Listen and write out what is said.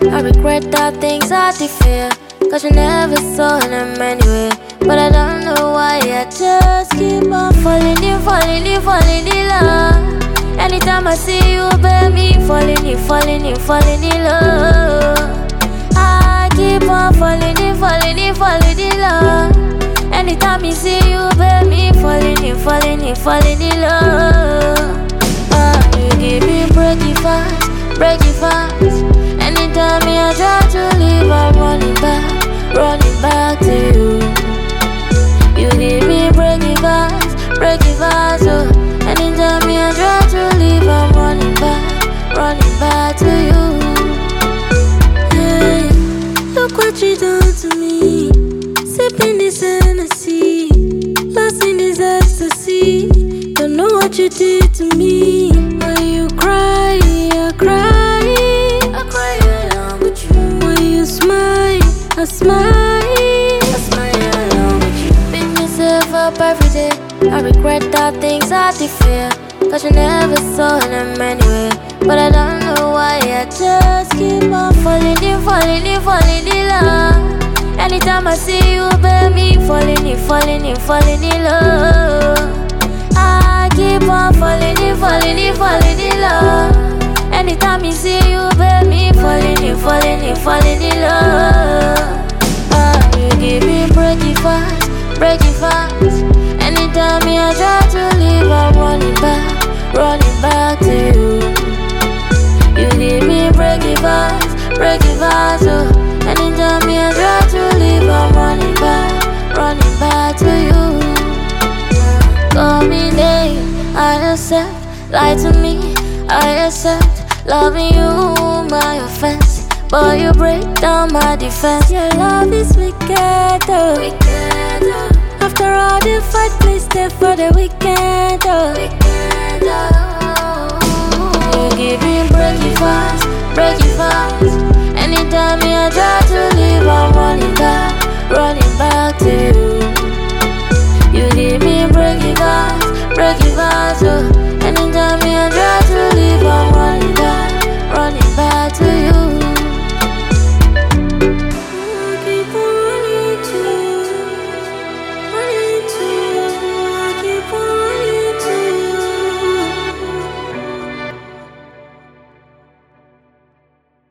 I regret that things I did fear, cause you never saw them anyway. But I don't know why, I just keep on falling in, falling in, falling in love. Anytime I see you, baby, falling in, falling in, falling in love. I keep on falling in, falling in, falling in love. Anytime I see you, baby, falling in, falling in, falling in love. You give me break it fast, break it fast. Anytime I try to leave, I'm running back to you. You give me break it fast, oh. Anytime I try to leave, I'm running back to you. Hey, look what you done to me. Sipping this Hennessy, lost in this ecstasy. Don't know what you did to me. When you cry, I cry. I cry along with you. When you smile, I smile. I smile along with you. Pick myself up every day. I regret that things I did fear, cause you never saw them anyway. But I don't know why, I just keep on falling in, falling in, falling in love. Anytime I see you, baby, falling in, falling in, falling in love. I keep on falling in, falling in, falling in love. Anytime I see you, baby, falling in, falling in, falling in love. You give me break it fast. Anytime I try to leave, I'm running back to you. You give me break it fast, oh. Anytime I try to leave, I'm running back to you. Call me name, I accept. Lie to me, I accept. Loving you, my offense. But you break down my defense. Your love is wicked, oh. After all the fight, please stay for the weekend, oh. You give me break it fast. Anytime I try to leave, I'm running back to you. You give me break it fast.